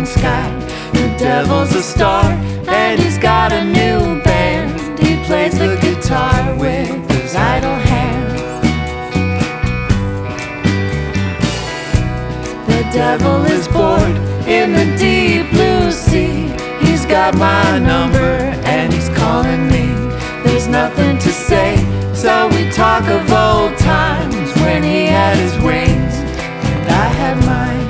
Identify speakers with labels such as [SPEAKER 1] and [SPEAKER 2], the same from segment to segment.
[SPEAKER 1] morning sky. The devil's a star, and he's got a new band. He plays the guitar with his idle hands. The devil is bored in the deep blue sea. He's got my number and he's calling me. There's nothing to say, so we talk of old times when he had his wings and I had mine.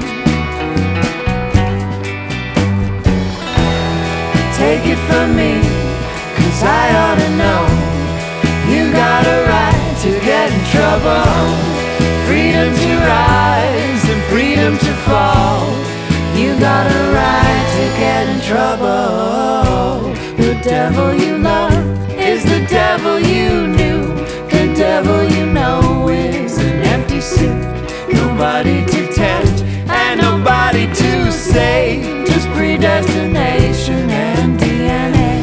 [SPEAKER 1] Take it from me, 'cause I ought to know. You got a right to get in trouble. Freedom to rise and freedom to fall. You got a right to get in trouble. The devil you love is the devil you knew. The devil you know is an empty suit. Nobody to tempt and nobody to save. Just predestination and DNA.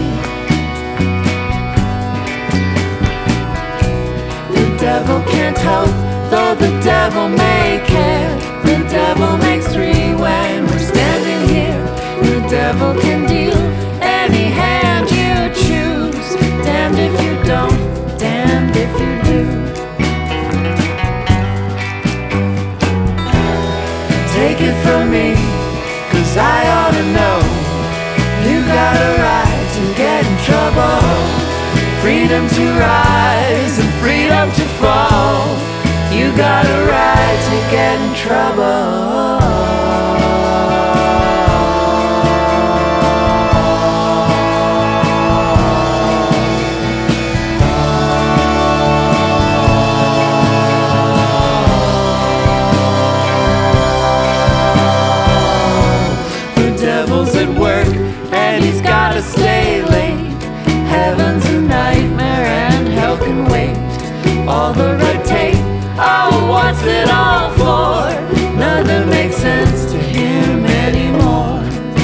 [SPEAKER 1] The devil can't help, though the devil may care. The devil makes three when we're standing here. The devil can deal any hand you choose. Damned if you don't, damned if you do. Take it from me, 'cause I ought to know. You got a right to get in trouble. Freedom to rise and freedom to fall. You got a right to get in trouble. The devil's at work and he's gotta stay late. Heaven's a nightmare and hell can wait. All the red tape, oh, what's it all for? Nothing makes sense to him anymore.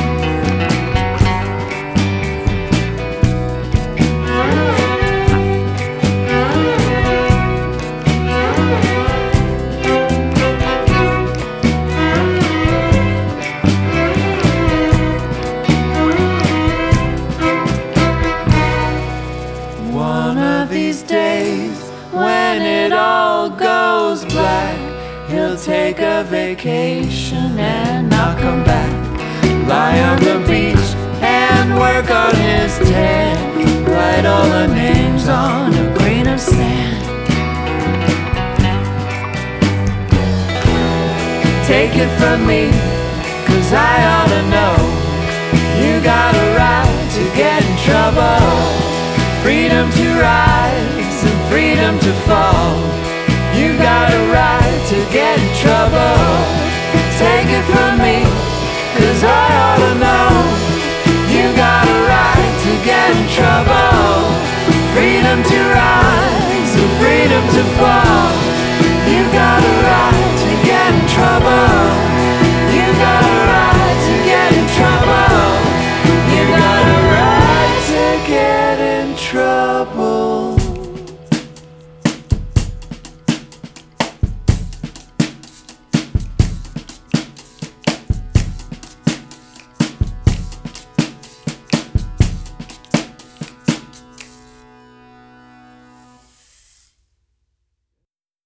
[SPEAKER 1] One of these days, when it all goes black, he'll take a vacation and not come back. Lie on the beach and work on his tan. Write all the names on a grain of sand. Take it from me, 'cause I ought to know. You got a right to get in trouble. Freedom to rise and freedom to fall. You got a right to get in trouble. Take it from me, 'cause I ought to know. You got a right to get in trouble. Freedom to rise and freedom to fall.